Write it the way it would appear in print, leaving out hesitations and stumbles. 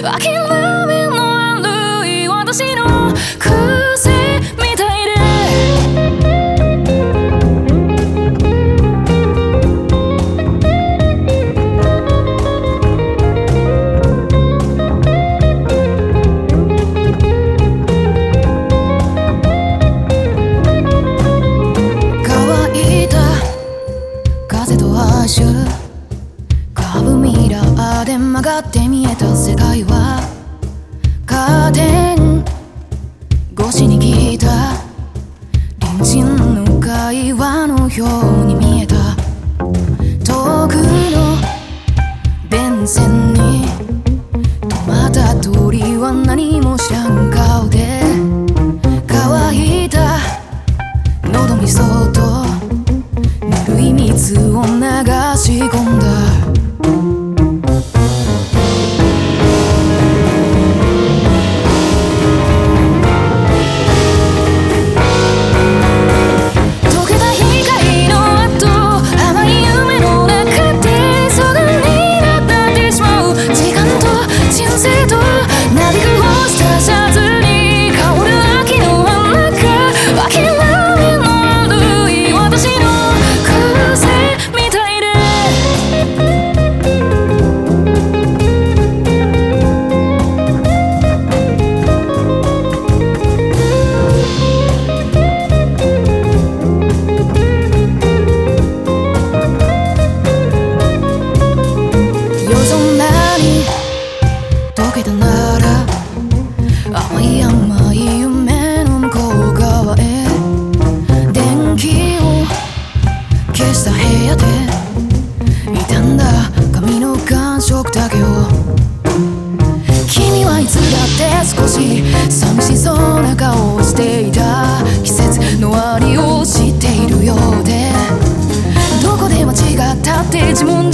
諦めの悪い私の癖みたいで乾いた風と足カーブミラーで曲がって見えた世界はカーテン越しに聞いた隣人の会話のように見えた遠くの電線に止まった鳥は何も知らん顔で乾いた喉にそっとぬるい水を流し込んだ溶けたなら甘い甘い夢の向こう側へ電気を消した部屋で傷んだ髪の感触だけを君はいつだって少し寂しそうな顔をしていた季節の終わりを知っているようでどこで間違ったって自分